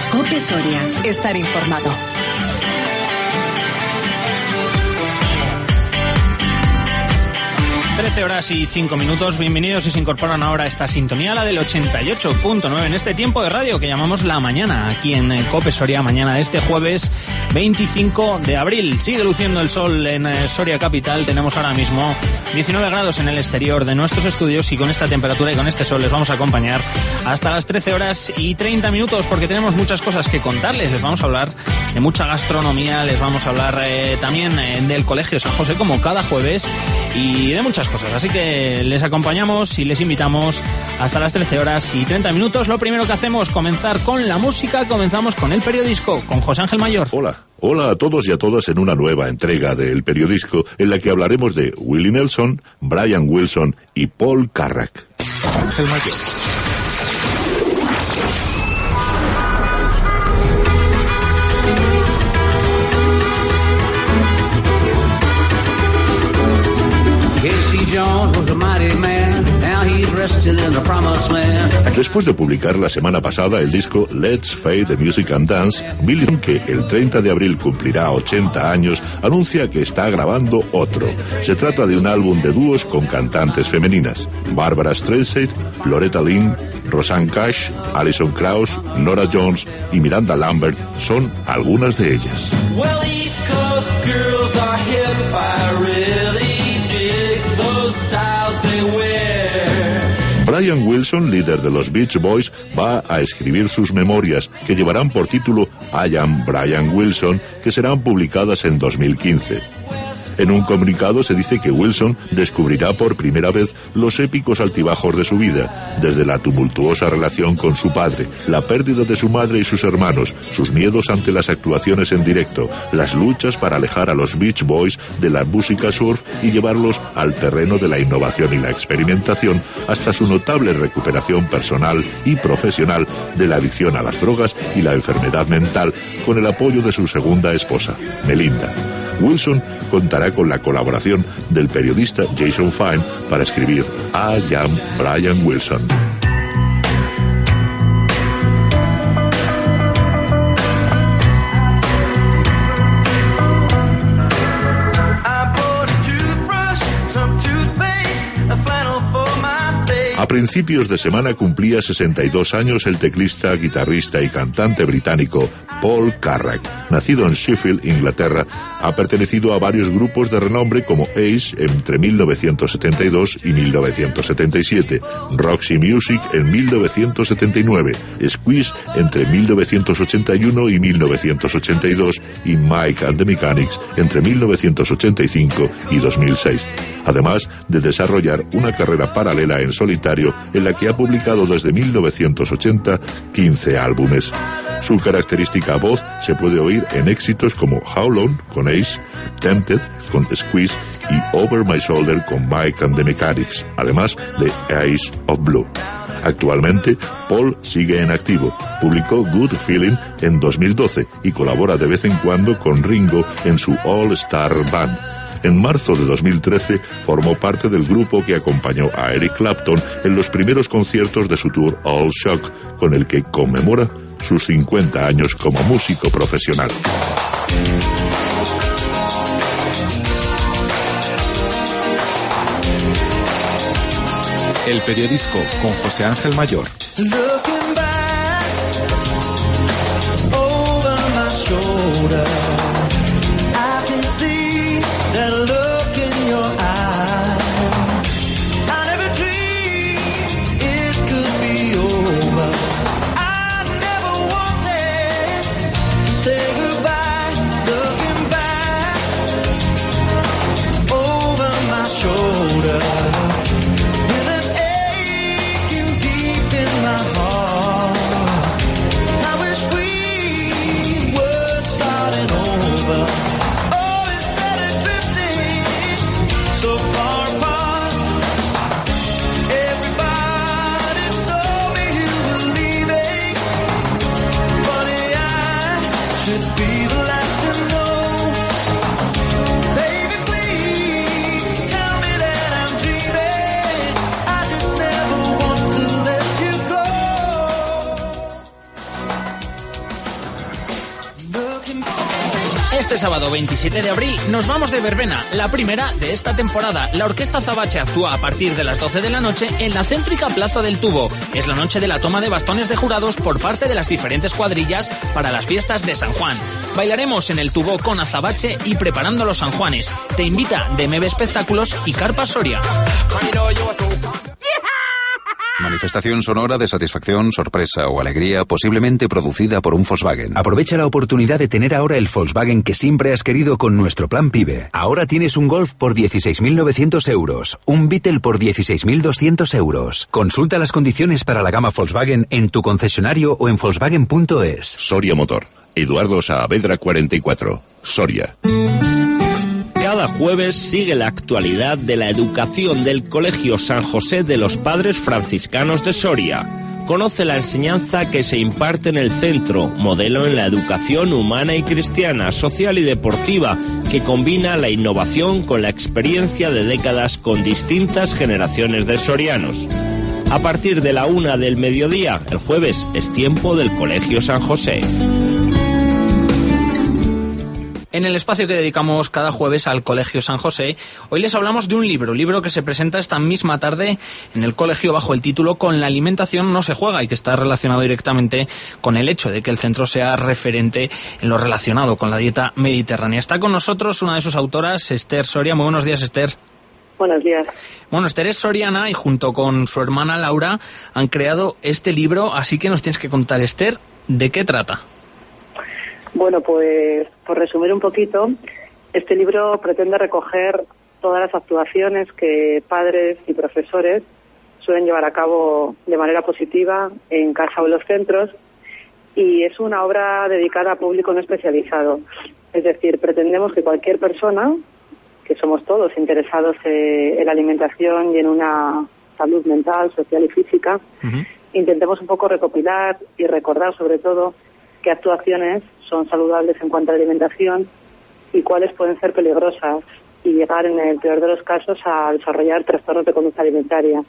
COPE Soria. Estar informado. Horas y 5 minutos. Bienvenidos si se incorporan ahora a esta sintonía, la del 88.9, en este tiempo de radio que llamamos La Mañana, aquí en COPE Soria, mañana de este jueves 25 de abril. Sigue luciendo el sol en Soria capital. Tenemos ahora mismo 19 grados en el exterior de nuestros estudios y con esta temperatura y con este sol les vamos a acompañar hasta las 13 horas y 30 minutos porque tenemos muchas cosas que contarles. Les vamos a hablar de mucha gastronomía, les vamos a hablar también del Colegio San José como cada jueves y de muchas cosas. Así que les acompañamos y les invitamos hasta las 13 horas y 30 minutos. Lo primero que hacemos, comenzar con la música. Comenzamos con el Periodisco, con José Ángel Mayor. Hola a todos y a todas en una nueva entrega del Periodisco en la que hablaremos de Willie Nelson, Brian Wilson y Paul Carrack. Ángel Mayor. Después de publicar la semana pasada el disco Let's Fade the Music and Dance, Billy, que el 30 de abril cumplirá 80 años, anuncia que está grabando otro. Se trata de un álbum de dúos con cantantes femeninas. Barbara Streisand, Loretta Lynn, Rosanne Cash, Alison Krauss, Nora Jones y Miranda Lambert son algunas de ellas. Well, East Coast girls are hip, I really dig those styles they wear. Brian Wilson, líder de los Beach Boys, va a escribir sus memorias, que llevarán por título I Am Brian Wilson, que serán publicadas en 2015. En un comunicado se dice que Wilson descubrirá por primera vez los épicos altibajos de su vida, desde la tumultuosa relación con su padre, la pérdida de su madre y sus hermanos, sus miedos ante las actuaciones en directo, las luchas para alejar a los Beach Boys de la música surf y llevarlos al terreno de la innovación y la experimentación, hasta su notable recuperación personal y profesional de la adicción a las drogas y la enfermedad mental, con el apoyo de su segunda esposa, Melinda. Wilson contará con la colaboración del periodista Jason Fine para escribir I Am Brian Wilson. A principios de semana cumplía 62 años el teclista, guitarrista y cantante británico Paul Carrack. Nacido en Sheffield, Inglaterra, ha pertenecido a varios grupos de renombre como Ace entre 1972 y 1977, Roxy Music en 1979, Squeeze entre 1981 y 1982 y Mike and the Mechanics entre 1985 y 2006. Además de desarrollar una carrera paralela en solitario en la que ha publicado desde 1980 15 álbumes. Su característica voz se puede oír en éxitos como How Long con Ace, Tempted con Squeeze y Over My Shoulder con Mike and the Mechanics, además de Eyes of Blue. Actualmente, Paul sigue en activo. Publicó Good Feeling en 2012 y colabora de vez en cuando con Ringo en su All Star Band. En marzo de 2013 formó parte del grupo que acompañó a Eric Clapton en los primeros conciertos de su tour All Shock, con el que conmemora sus 50 años como músico profesional. El Periodisco con José Ángel Mayor. Looking back over my shoulder, I can see that look in your eye. I never dreamed it could be over. I never wanted to say goodbye. Looking back over my shoulder, with an aching deep in my heart. Este sábado 27 de abril nos vamos de verbena, la primera de esta temporada. La Orquesta Azabache actúa a partir de las 12 de la noche en la céntrica Plaza del Tubo. Es la noche de la toma de bastones de jurados por parte de las diferentes cuadrillas para las fiestas de San Juan. Bailaremos en el Tubo con Azabache y preparando los San Juanes. Te invita DMB Espectáculos y Carpa Soria. Manifestación sonora de satisfacción, sorpresa o alegría, posiblemente producida por un Volkswagen. Aprovecha la oportunidad de tener ahora el Volkswagen que siempre has querido con nuestro plan PIBE. Ahora tienes un Golf por 16.900 euros, un Beetle por 16.200 euros. Consulta las condiciones para la gama Volkswagen en tu concesionario o en Volkswagen.es. Soria Motor. Eduardo Saavedra 44. Soria. Cada jueves sigue la actualidad de la educación del Colegio San José de los Padres Franciscanos de Soria. Conoce la enseñanza que se imparte en el centro, modelo en la educación humana y cristiana, social y deportiva, que combina la innovación con la experiencia de décadas con distintas generaciones de sorianos. A partir de la 1 del mediodía, el jueves, es tiempo del Colegio San José. En el espacio que dedicamos cada jueves al Colegio San José, hoy les hablamos de un libro que se presenta esta misma tarde en el colegio bajo el título Con la alimentación no se juega, y que está relacionado directamente con el hecho de que el centro sea referente en lo relacionado con la dieta mediterránea. Está con nosotros una de sus autoras, Esther Soria. Muy buenos días, Esther. Buenos días. Bueno, Esther es soriana y junto con su hermana Laura han creado este libro, así que nos tienes que contar, Esther, ¿de qué trata? Bueno, pues por resumir un poquito, este libro pretende recoger todas las actuaciones que padres y profesores suelen llevar a cabo de manera positiva en casa o en los centros, y es una obra dedicada a público no especializado. Es decir, pretendemos que cualquier persona, que somos todos interesados en la alimentación y en una salud mental, social y física, intentemos un poco recopilar y recordar sobre todo qué actuaciones son saludables en cuanto a alimentación y cuáles pueden ser peligrosas y llegar, en el peor de los casos, a desarrollar trastornos de conducta alimentaria.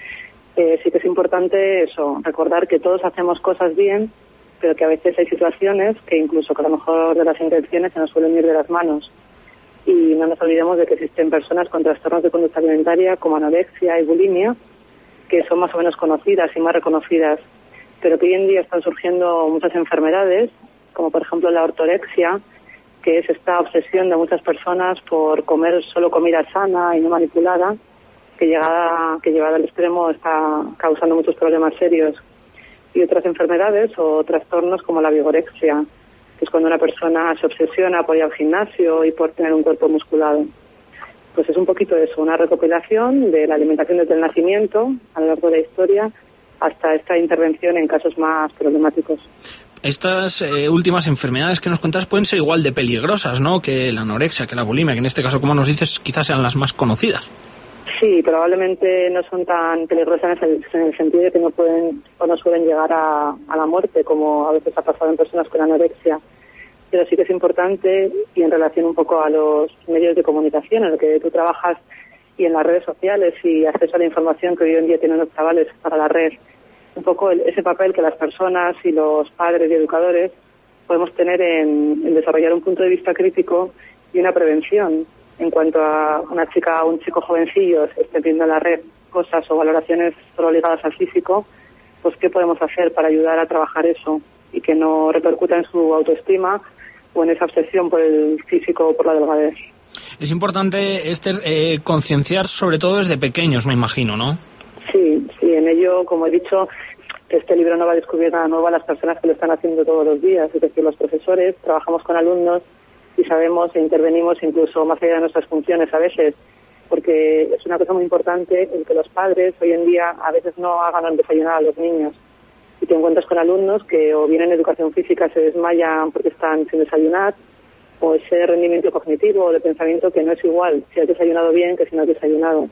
Sí que es importante eso, recordar que todos hacemos cosas bien, pero que a veces hay situaciones que incluso con lo mejor de las intenciones se nos suelen ir de las manos. Y no nos olvidemos de que existen personas con trastornos de conducta alimentaria como anorexia y bulimia, que son más o menos conocidas y más reconocidas, pero que hoy en día están surgiendo muchas enfermedades, como por ejemplo la ortorexia, que es esta obsesión de muchas personas por comer solo comida sana y no manipulada, que llevada al extremo está causando muchos problemas serios. Y otras enfermedades o trastornos como la vigorexia, que es cuando una persona se obsesiona por ir al gimnasio y por tener un cuerpo musculado. Pues es un poquito eso, una recopilación de la alimentación desde el nacimiento a lo largo de la historia hasta esta intervención en casos más problemáticos. Estas últimas enfermedades que nos cuentas pueden ser igual de peligrosas, ¿no?, que la anorexia, que la bulimia, que en este caso, como nos dices, quizás sean las más conocidas. Sí, probablemente no son tan peligrosas en el sentido de que no pueden o no suelen llegar a la muerte, como a veces ha pasado en personas con anorexia. Pero sí que es importante, y en relación un poco a los medios de comunicación en los que tú trabajas y en las redes sociales y acceso a la información que hoy en día tienen los chavales para la red, un poco ese papel que las personas y los padres y educadores podemos tener en desarrollar un punto de vista crítico y una prevención en cuanto a una chica o un chico jovencillo esté viendo en la red cosas o valoraciones solo ligadas al físico, pues qué podemos hacer para ayudar a trabajar eso y que no repercuta en su autoestima o en esa obsesión por el físico o por la delgadez. Es importante, Esther, concienciar sobre todo desde pequeños, me imagino, ¿no? Sí, en ello, como he dicho, este libro no va a descubrir nada nuevo a las personas que lo están haciendo todos los días. Es decir, los profesores trabajamos con alumnos y sabemos e intervenimos incluso más allá de nuestras funciones a veces, porque es una cosa muy importante el que los padres hoy en día a veces no hagan desayunar a los niños. Y te encuentras con alumnos que o bien en educación física se desmayan porque están sin desayunar, o ese rendimiento cognitivo o de pensamiento que no es igual si has desayunado bien que si no has desayunado.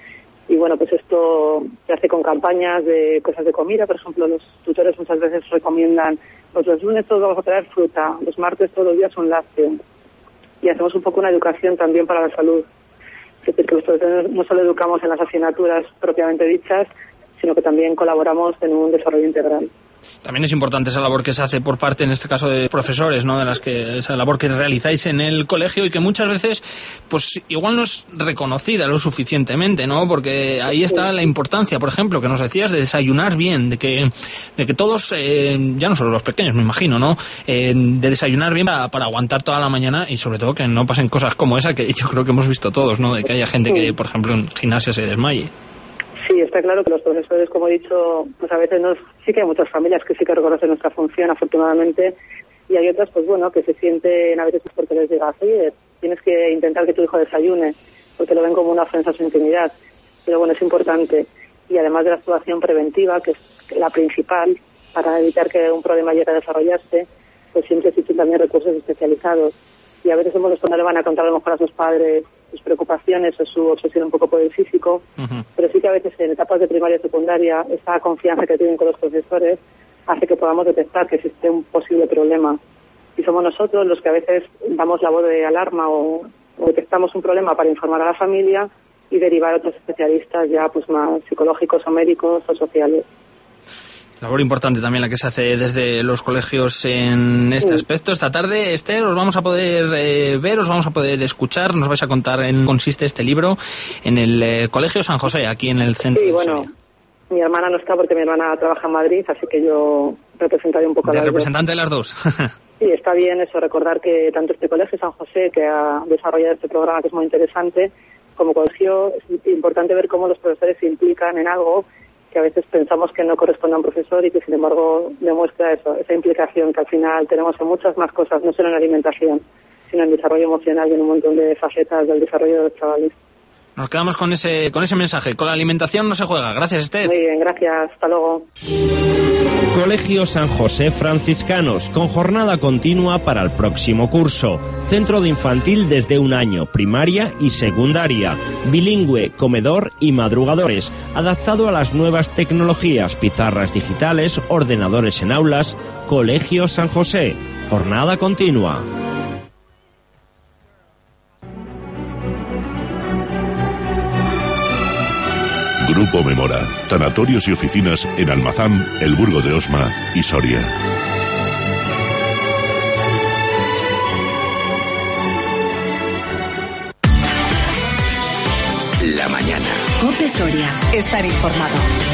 Y bueno, pues esto se hace con campañas de cosas de comida. Por ejemplo, los tutores muchas veces recomiendan, pues los lunes todos vamos a traer fruta, los martes todos los días un lácteo. Y hacemos un poco una educación también para la salud. Es decir, que los profesores no solo educamos en las asignaturas propiamente dichas, sino que también colaboramos en un desarrollo integral. También es importante esa labor que se hace por parte, en este caso, de profesores, ¿no? Esa labor que realizáis en el colegio y que muchas veces, pues igual no es reconocida lo suficientemente, ¿no? Porque ahí está la importancia, por ejemplo, que nos decías de desayunar bien, de que todos, ya no solo los pequeños, me imagino, ¿no? De desayunar bien para aguantar toda la mañana y sobre todo que no pasen cosas como esa que yo creo que hemos visto todos, ¿no? De que haya gente que, por ejemplo, en gimnasia se desmaye. Sí, está claro que los profesores, como he dicho, pues a veces sí que hay muchas familias que sí que reconocen nuestra función, afortunadamente, y hay otras, pues bueno, que se sienten a veces porque les digas, oye, tienes que intentar que tu hijo desayune, porque lo ven como una ofensa a su intimidad. Pero bueno, es importante. Y además de la actuación preventiva, que es la principal para evitar que un problema llegue a desarrollarse, pues siempre existen también recursos especializados. Y a veces somos los que no le van a contar a lo mejor a sus padres sus preocupaciones o su obsesión un poco por el físico, pero sí que a veces en etapas de primaria y secundaria esa confianza que tienen con los profesores hace que podamos detectar que existe un posible problema. Y somos nosotros los que a veces damos la voz de alarma o detectamos un problema para informar a la familia y derivar a otros especialistas ya pues más psicológicos o médicos o sociales. Labor importante también la que se hace desde los colegios en este aspecto. Esta tarde, Esther, os vamos a poder ver, os vamos a poder escuchar, nos vais a contar en qué consiste este libro en el Colegio San José, aquí en el centro de Soria. Mi hermana no está porque mi hermana trabaja en Madrid, así que yo representaré un poco a las representante de las dos. Sí, está bien eso, recordar que tanto este Colegio San José, que ha desarrollado este programa que es muy interesante, como colegio, es importante ver cómo los profesores se implican en algo que a veces pensamos que no corresponde a un profesor y que sin embargo demuestra esa implicación que al final tenemos en muchas más cosas, no solo en alimentación, sino en desarrollo emocional y en un montón de facetas del desarrollo de los chavales. Nos quedamos con ese mensaje. Con la alimentación no se juega. Gracias, Esther. Muy bien, gracias. Hasta luego. Colegio San José Franciscanos, con jornada continua para el próximo curso. Centro de infantil desde 1 año, primaria y secundaria. Bilingüe, comedor y madrugadores. Adaptado a las nuevas tecnologías, pizarras digitales, ordenadores en aulas. Colegio San José. Jornada continua. Grupo Memora, tanatorios y oficinas en Almazán, El Burgo de Osma y Soria. La mañana. COPE Soria. Estar informado.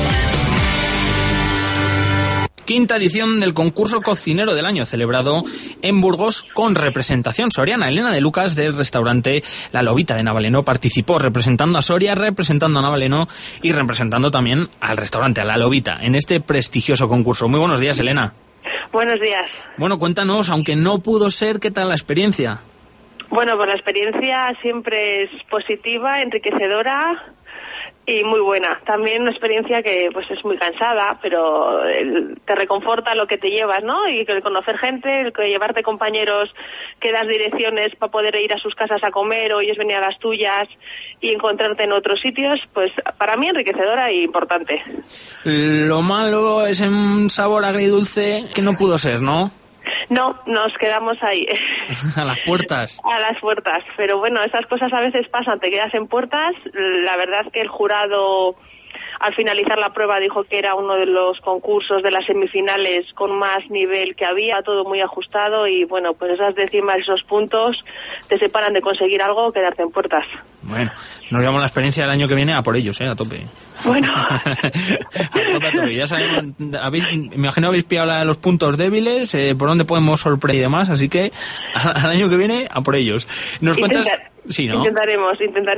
Quinta edición del concurso cocinero del año, celebrado en Burgos con representación soriana. Elena de Lucas, del restaurante La Lobita de Navaleno, participó representando a Soria, representando a Navaleno y representando también al restaurante, a La Lobita, en este prestigioso concurso. Muy buenos días, Elena. Buenos días. Bueno, cuéntanos, aunque no pudo ser, ¿qué tal la experiencia? Bueno, pues la experiencia siempre es positiva, enriquecedora y muy buena. También una experiencia que pues es muy cansada, pero te reconforta lo que te llevas, ¿no? Y el conocer gente, el que llevarte compañeros que das direcciones para poder ir a sus casas a comer o ellos venir a las tuyas y encontrarte en otros sitios, pues para mí enriquecedora e importante. Lo malo es un sabor agridulce que no pudo ser, ¿no? No, nos quedamos ahí. A las puertas. A las puertas. Pero bueno, esas cosas a veces pasan, te quedas en puertas. La verdad que el jurado, al finalizar la prueba, dijo que era uno de los concursos de las semifinales con más nivel que había, todo muy ajustado y bueno, pues esas décimas, esos puntos te separan de conseguir algo o quedarte en puertas. Bueno, nos llevamos la experiencia del año que viene a por ellos, a tope. Bueno. a tope. Ya sabemos, me imagino habéis pillado los puntos débiles, por dónde podemos sorprender y demás, así que al año que viene a por ellos. ¿Nos cuentas? Sí, ¿no? Intentaremos,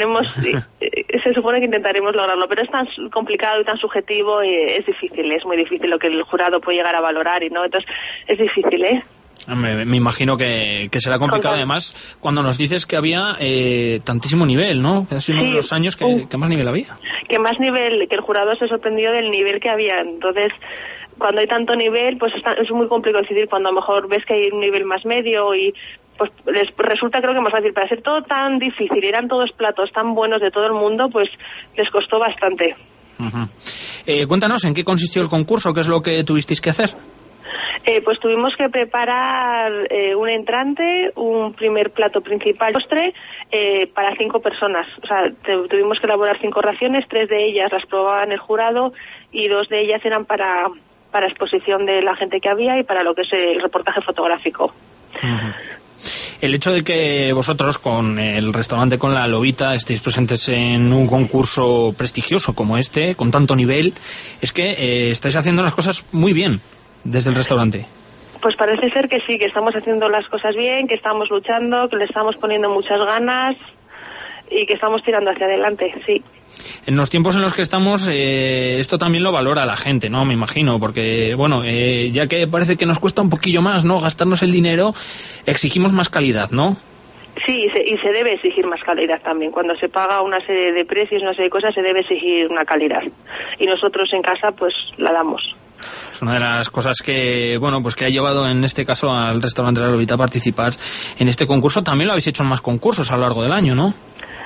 se supone que intentaremos lograrlo, pero es tan complicado y tan subjetivo y es difícil, es muy difícil lo que el jurado puede llegar a valorar y no, entonces es difícil, ¿eh? Me imagino que será complicado. Además, cuando nos dices que había tantísimo nivel, ¿no? Es uno de los años que más nivel había. Que más nivel, que el jurado se sorprendió del nivel que había. Entonces, cuando hay tanto nivel, pues es muy complicado decidir. Cuando a lo mejor ves que hay un nivel más medio y pues les resulta, creo que más fácil. Para ser todo tan difícil, eran todos platos tan buenos de todo el mundo, pues les costó bastante. Cuéntanos, ¿en qué consistió el concurso? ¿Qué es lo que tuvisteis que hacer? Pues tuvimos que preparar un entrante, un primer plato principal, postre, para 5 personas. O sea, tuvimos que elaborar 5 raciones, 3 de ellas las probaban el jurado y 2 de ellas eran para para exposición de la gente que había y para lo que es el reportaje fotográfico. Uh-huh. El hecho de que vosotros, con el restaurante Con la Lobita, estéis presentes en un concurso prestigioso como este, con tanto nivel, es que estáis haciendo las cosas muy bien desde el restaurante. Pues parece ser que sí, que estamos haciendo las cosas bien, que estamos luchando, que le estamos poniendo muchas ganas y que estamos tirando hacia adelante, sí. En los tiempos en los que estamos, esto también lo valora la gente, ¿no? Me imagino, porque, bueno, ya que parece que nos cuesta un poquillo más, ¿no?, gastarnos el dinero, exigimos más calidad, ¿no? Sí, y se debe exigir más calidad también. Cuando se paga una serie de precios, una serie de cosas, se debe exigir una calidad. Y nosotros en casa, pues, la damos. Es una de las cosas que, bueno, pues que ha llevado en este caso al restaurante La Lobita a participar en este concurso. También lo habéis hecho en más concursos a lo largo del año, ¿no?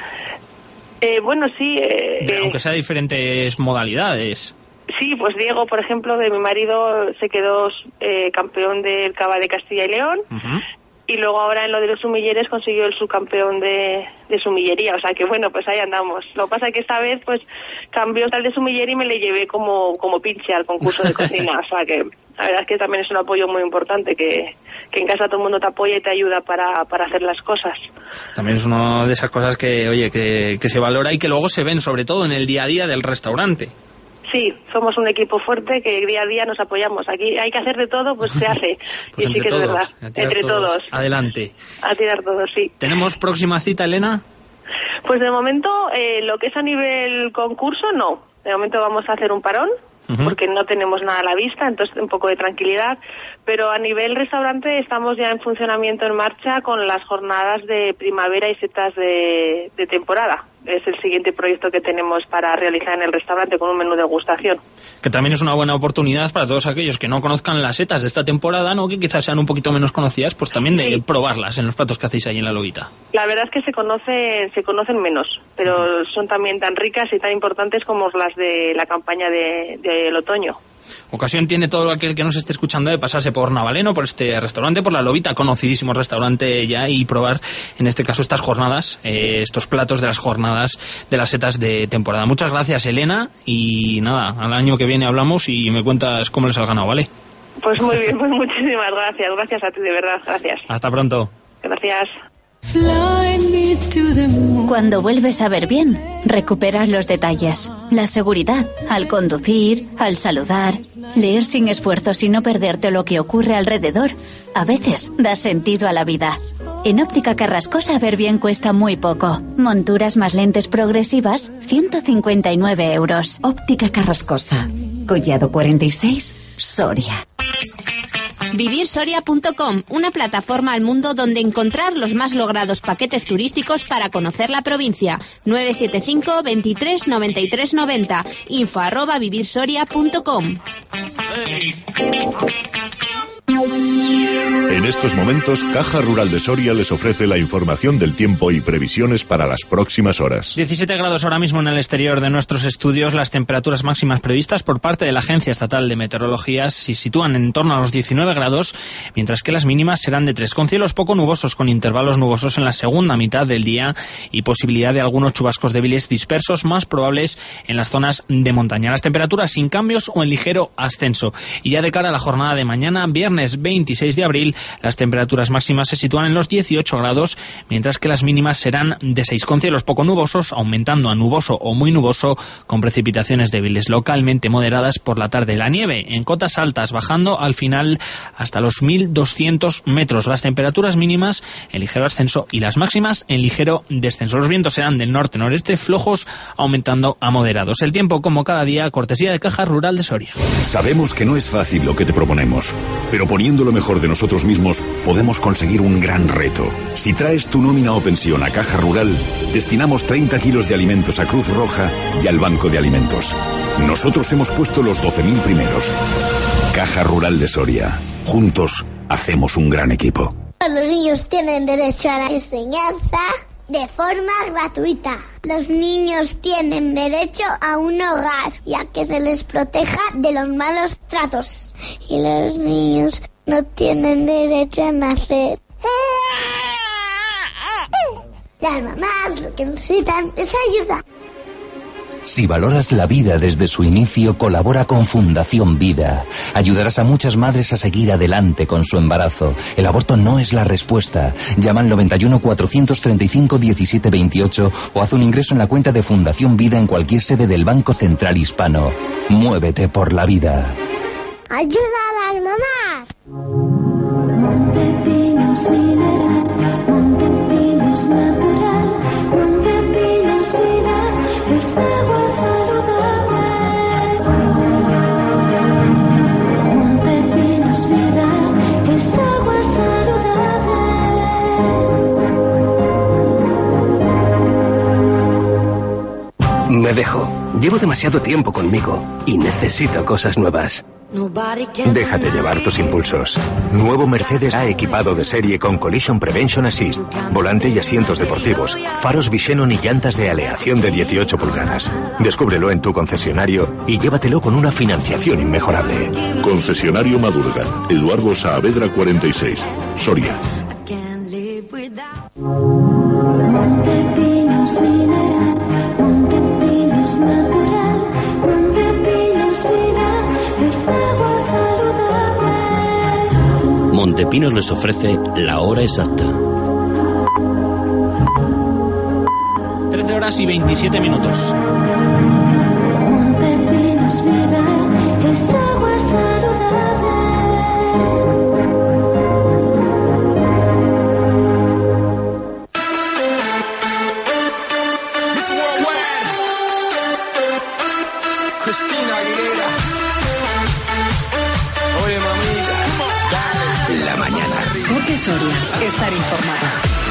Bueno, sí. Aunque sea diferentes modalidades. Sí, pues Diego, por ejemplo, de mi marido, se quedó campeón del Cava de Castilla y León. Uh-huh. Y luego ahora en lo de los sumilleres consiguió el subcampeón de sumillería. O sea que bueno, pues ahí andamos. Lo que pasa es que esta vez pues cambió tal de sumiller y me le llevé como pinche al concurso de cocina. O sea que la verdad es que también es un apoyo muy importante, que en casa todo el mundo te apoya y te ayuda para hacer las cosas. También es una de esas cosas que, oye, que se valora y que luego se ven sobre todo en el día a día del restaurante. Sí, somos un equipo fuerte que día a día nos apoyamos. Aquí hay que hacer de todo, pues se hace. Pues y sí que todos, es verdad. Entre todos. Adelante. A tirar todos, sí. ¿Tenemos próxima cita, Elena? Pues de momento, lo que es a nivel concurso, no. De momento vamos a hacer un parón, porque no tenemos nada a la vista, entonces un poco de tranquilidad. Pero a nivel restaurante estamos ya en funcionamiento, en marcha, con las jornadas de primavera y setas de temporada. Es el siguiente proyecto que tenemos para realizar en el restaurante, con un menú de degustación. Que también es una buena oportunidad para todos aquellos que no conozcan las setas de esta temporada, ¿no?, que quizás sean un poquito menos conocidas, pues también de probarlas en los platos que hacéis ahí en La Lobita. La verdad es que se conocen menos, pero son también tan ricas y tan importantes como las de la campaña del otoño. Ocasión tiene todo aquel que nos esté escuchando de pasarse por Navaleno, por este restaurante, por La Lobita, conocidísimo restaurante ya, y probar en este caso estas jornadas, estos platos de las jornadas de las setas de temporada. Muchas gracias, Elena, y nada, al año que viene hablamos y me cuentas cómo les has ganado, ¿vale? Pues muy bien, pues muchísimas gracias a ti, de verdad, gracias. Hasta pronto. Gracias. Cuando vuelves a ver bien, recuperas los detalles, la seguridad, al conducir, al saludar, leer sin esfuerzos y no perderte lo que ocurre alrededor. A veces da sentido a la vida. En Óptica Carrascosa ver bien cuesta muy poco. Monturas más lentes progresivas, 159 euros. Óptica Carrascosa, Collado 46, Soria. Vivirsoria.com, una plataforma al mundo donde encontrar los más logrados paquetes turísticos para conocer la provincia. 975 23 93 90. info@vivirsoria.com. En estos momentos, Caja Rural de Soria les ofrece la información del tiempo y previsiones para las próximas horas. 17 grados ahora mismo en el exterior de nuestros estudios. Las temperaturas máximas previstas por parte de la Agencia Estatal de Meteorología se sitúan en torno a los 19 grados, mientras que las mínimas serán de 3, con cielos poco nubosos, con intervalos nubosos en la segunda mitad del día y posibilidad de algunos chubascos débiles dispersos, más probables en las zonas de montaña. Las temperaturas sin cambios o en ligero ascenso. Y ya de cara a la jornada de mañana, viernes 26 de abril, las temperaturas máximas se sitúan en los 18 grados, mientras que las mínimas serán de 6, con cielos poco nubosos, aumentando a nuboso o muy nuboso, con precipitaciones débiles localmente moderadas por la tarde. La nieve en cotas altas, bajando al final hasta los 1.200 metros. Las temperaturas mínimas en ligero ascenso y las máximas en ligero descenso. Los vientos serán del norte-noreste, flojos, aumentando a moderados. El tiempo, como cada día, cortesía de Caja Rural de Soria. Sabemos que no es fácil lo que te proponemos, pero poniendo lo mejor de nosotros mismos, podemos conseguir un gran reto. Si traes tu nómina o pensión a Caja Rural, destinamos 30 kilos de alimentos a Cruz Roja y al Banco de Alimentos. Nosotros hemos puesto los 12.000 primeros. Caja Rural de Soria. Juntos hacemos un gran equipo. Los niños tienen derecho a la enseñanza de forma gratuita. Los niños tienen derecho a un hogar y a que se les proteja de los malos tratos. Y los niños no tienen derecho a nacer. Las mamás lo que necesitan es ayuda. Si valoras la vida desde su inicio, colabora con Fundación Vida. Ayudarás a muchas madres a seguir adelante con su embarazo. El aborto no es la respuesta. Llama al 91 435 17 28 o haz un ingreso en la cuenta de Fundación Vida en cualquier sede del Banco Central Hispano. Muévete por la vida. ¡Ayuda a las mamás! Montepinos Mineral, Montepinos Natural, Montepinos Mineral, es agua saludable. Montepinos Mineral, es agua saludable. Me dejo. Llevo demasiado tiempo conmigo y necesito cosas nuevas. Déjate llevar tus impulsos. Nuevo Mercedes A equipado de serie con Collision Prevention Assist, volante y asientos deportivos, faros Visenon y llantas de aleación de 18 pulgadas. Descúbrelo en tu concesionario y llévatelo con una financiación inmejorable. Concesionario Madurga, Eduardo Saavedra 46, Soria. Montepinos Mineral, Montepinos Natural, Montepinos Mineral, es agua saludable. Montepinos les ofrece la hora exacta. 13 horas y 27 minutos. Montepinos Mineral, es agua saludable. La mañana. Cope Soria. Estar informado.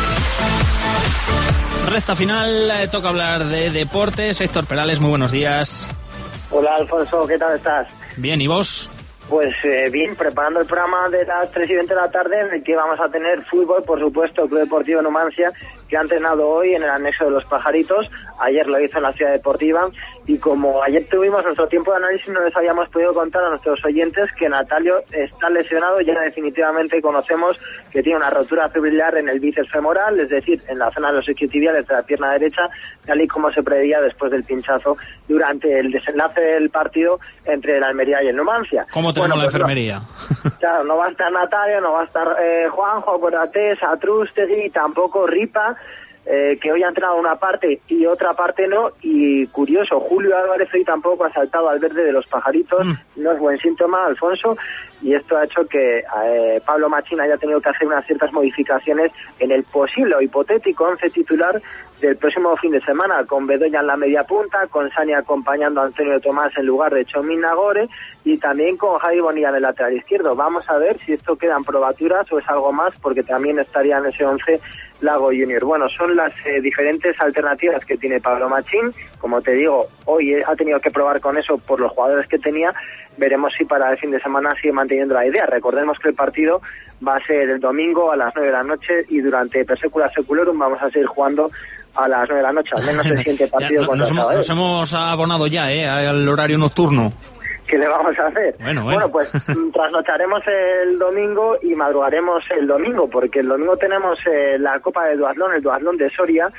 Recta final, toca hablar de deportes. Héctor Perales, muy buenos días. Hola Alfonso, ¿qué tal estás? Bien, ¿y vos? Pues bien, preparando el programa de las 3:20 de la tarde, en el que vamos a tener fútbol, por supuesto, Club Deportivo Numancia, que ha entrenado hoy en el anexo de los Pajaritos. Ayer lo hizo en la Ciudad Deportiva. Y como ayer tuvimos nuestro tiempo de análisis, no les habíamos podido contar a nuestros oyentes que Natalio está lesionado. Ya definitivamente conocemos que tiene una rotura fibrilar en el bíceps femoral, es decir, en la zona de los isquiotibiales de la pierna derecha, tal y como se preveía después del pinchazo durante el desenlace del partido entre el Almería y el Numancia. ¿Cómo tenemos la enfermería? Claro, no va a estar Natalio, no va a estar Juanjo, acuérdate, Satrústegui, tampoco Ripa, que hoy ha entrenado una parte y otra parte no, y curioso, Julio Álvarez hoy tampoco ha saltado al verde de los Pajaritos, no es buen síntoma, Alfonso, y esto ha hecho que Pablo Machín haya tenido que hacer unas ciertas modificaciones en el posible o hipotético 11 titular del próximo fin de semana, con Bedoya en la media punta, con Sani acompañando a Antonio Tomás en lugar de Chomín Nagore, y también con Javi Bonilla en el lateral izquierdo. Vamos a ver si esto quedan probaturas o es algo más, porque también estaría en ese 11 Lago Junior. Bueno, son las diferentes alternativas que tiene Pablo Machín. Como te digo, hoy ha tenido que probar con eso por los jugadores que tenía. Veremos si para el fin de semana sigue manteniendo la idea. Recordemos que el partido va a ser el domingo a las 9 de la noche y durante Persecula Seculorum vamos a seguir jugando a las 9 de la noche. Al menos el siguiente partido nos hemos abonado ya al horario nocturno. ¿Qué le vamos a hacer? Bueno, pues trasnocharemos el domingo y madrugaremos el domingo, porque el domingo tenemos la Copa de Duatlón, el Duatlón de Soria,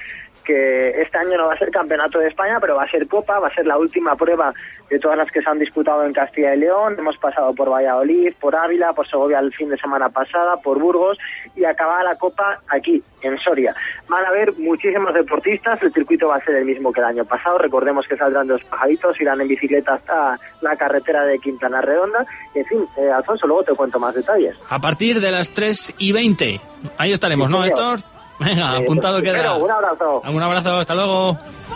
que este año no va a ser Campeonato de España, pero va a ser Copa, va a ser la última prueba de todas las que se han disputado en Castilla y León. Hemos pasado por Valladolid, por Ávila, por Segovia el fin de semana pasada, por Burgos, y acaba la Copa aquí, en Soria. Van a haber muchísimos deportistas, el circuito va a ser el mismo que el año pasado. Recordemos que saldrán de los Pajaritos, irán en bicicleta hasta la carretera de Quintana Redonda. En fin, Alfonso, luego te cuento más detalles. A partir de las 3:20, ahí estaremos, sí, ¿no, Héctor? Venga, apuntado queda. Un abrazo. Un abrazo, hasta luego.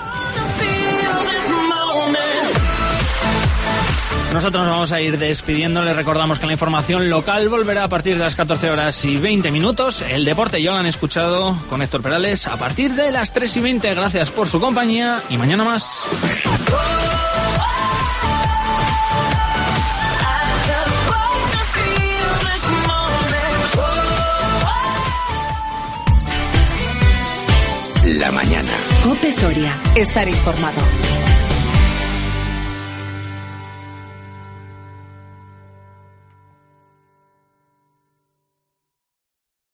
Nosotros nos vamos a ir despidiendo. Les recordamos que la información local volverá a partir de las 14:20. El deporte ya lo han escuchado con Héctor Perales a partir de las 3:20. Gracias por su compañía y mañana más. La mañana. Cope Soria. Estar informado.